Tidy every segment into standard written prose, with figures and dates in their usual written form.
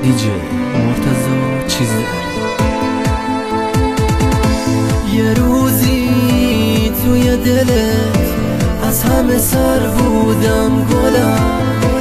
دیجی مرتضی چیزی. یه روزی توی دلت از همه سر بودم گلم،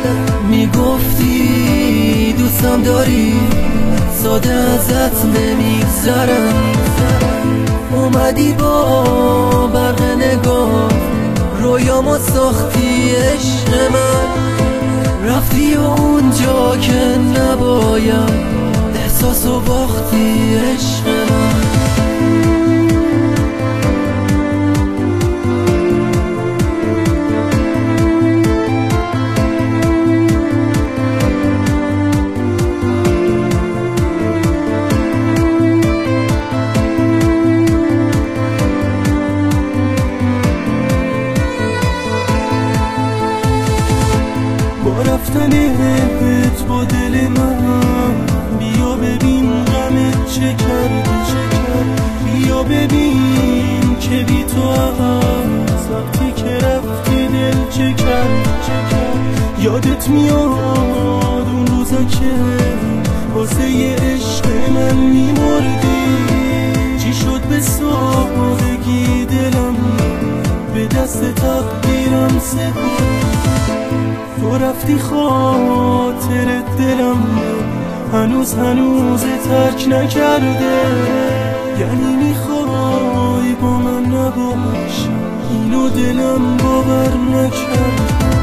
میگفتی دوستم داری ساده ازت نمیگذرم. اومدی با برق نگاه رویامو ساختی عشق من، رفتی اونجا که نباید احساسو باختی عشق من. با رفتنت با دل من بیا ببین غمت چه کرد، بیا ببین که بی تو از وقتی که رفتی دل چه کرد. یادت میاد اون روزا که واسه یه عشق من میمردی، چی شد به سادگی دلم به دست تقدیرم سپرد. تو رفتی خاطر دلم هنوز ترک نکرده، یعنی میخوای با من نباش اینو دلم باور نکرد.